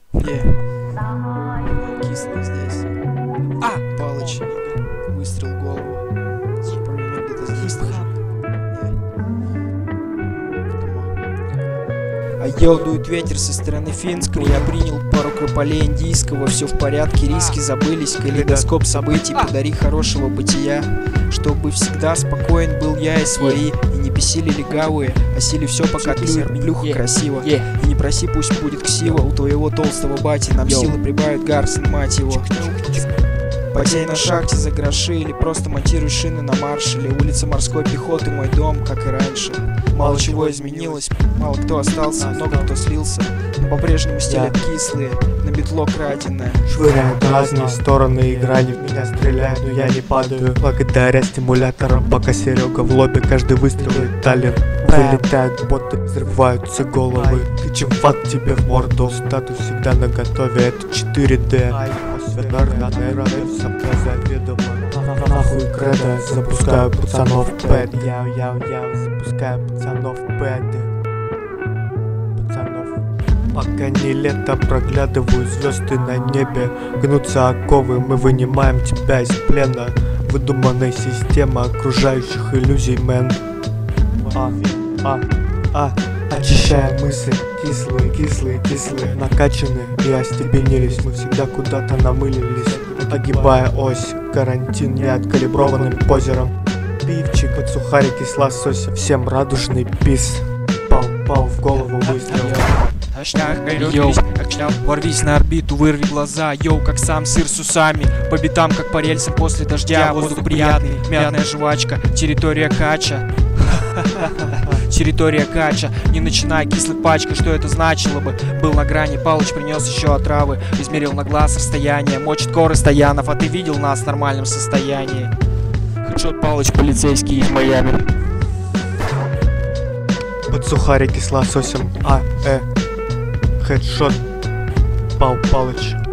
Кислый здесь. Палыч. Выстрел в голову. Пулемет где-то здесь тоже. Дует ветер со стороны финской. Я принял пару крополей индийского. Все в порядке, риски забылись. Калейдоскоп событий, подари хорошего бытия. Чтобы всегда спокоен был я и свои. И не бесили легавые. Осили все, пока ты плюха красиво. И не проси, пусть будет ксива. У твоего толстого бати нам силы прибавит Гарсон, мать его. Потей на шахте за гроши или просто монтируй шины на маршале. Улица морской пехоты, мой дом, как и раньше. Мало чего изменилось, мало кто остался, много кто слился. Но по-прежнему стелят кислые, на метло краденое. Швыряют в разные стороны, играли в меня, стреляют, но я не падаю. Благодаря стимуляторам, пока Серега в лобби, каждый выстрел летален. Вылетают боты, взрываются головы. Тычем фат тебе в морду, статус всегда наготове, это 4D. Нахуй кредо, запускаю пацанов в пэт. Яу, запускаю пацанов в пэт. Пока не лето, проглядываю звезды на небе. Гнутся оковы, мы вынимаем тебя из плена. Выдуманная система окружающих иллюзий, мэн. Очищая мысли, кислые, накачанные и остепенились. Мы всегда куда-то намылились, огибая ось. Карантин неоткалиброванным позером. Пивчик от сухарики с лосося, всем радужный пис. Пал в голову выстрел. Йоу, ворвись на орбиту, вырви глаза. Йоу, как сам сыр с усами. По битам, как по рельсам после дождя. Воздух приятный, мятная жвачка. Территория кача. Территория кача. Не начинай, кислый пачка, что это значило бы? Был на грани, Палыч принес еще отравы. Измерил на глаз расстояние. Мочит коры Стоянов, а ты видел нас в нормальном состоянии? Хедшот, Палыч, полицейский из Майами. Под сухарики с лососем. Хедшот, Палыч.